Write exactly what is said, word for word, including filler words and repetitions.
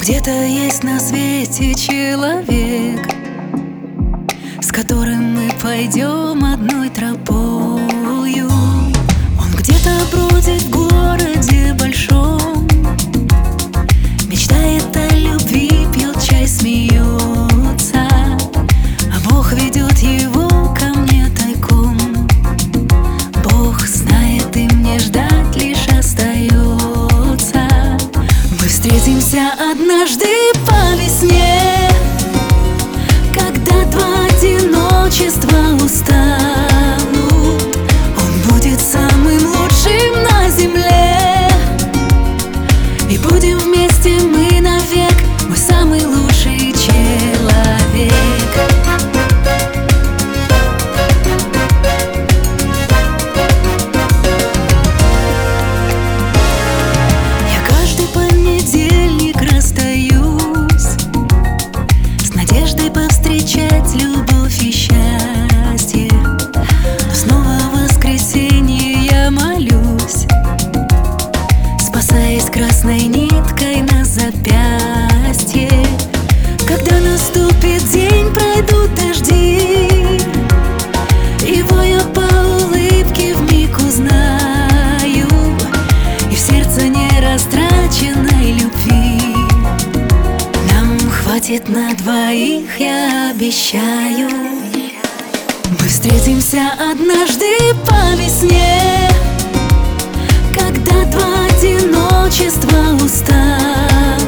Где-то есть на свете человек, с которым мы пойдем одной тропою. Он где-то бродит в городе большом, мечтает о любви, пьет чай, смеется, а Бог ведет его ко мне тайком. Бог знает, и мне ждать лишь остается. Мы встретимся однажды по весне, когда два одиночества устанут. Он будет самым лучшим на земле, и будем вместе мы навек, мой самый лучший человек. Я каждый понедельник расстаюсь с надеждой повстречать любовь и счастье, но снова в воскресенье я молюсь, спасаясь красной ниткой на запястье. Когда наступит день, пройдут дожди, его я по улыбке вмиг узнаю, и в сердце нерастраченной любви нам хватит на двоих, я обещаю. Мы встретимся однажды по весне, когда два одиночества устанут.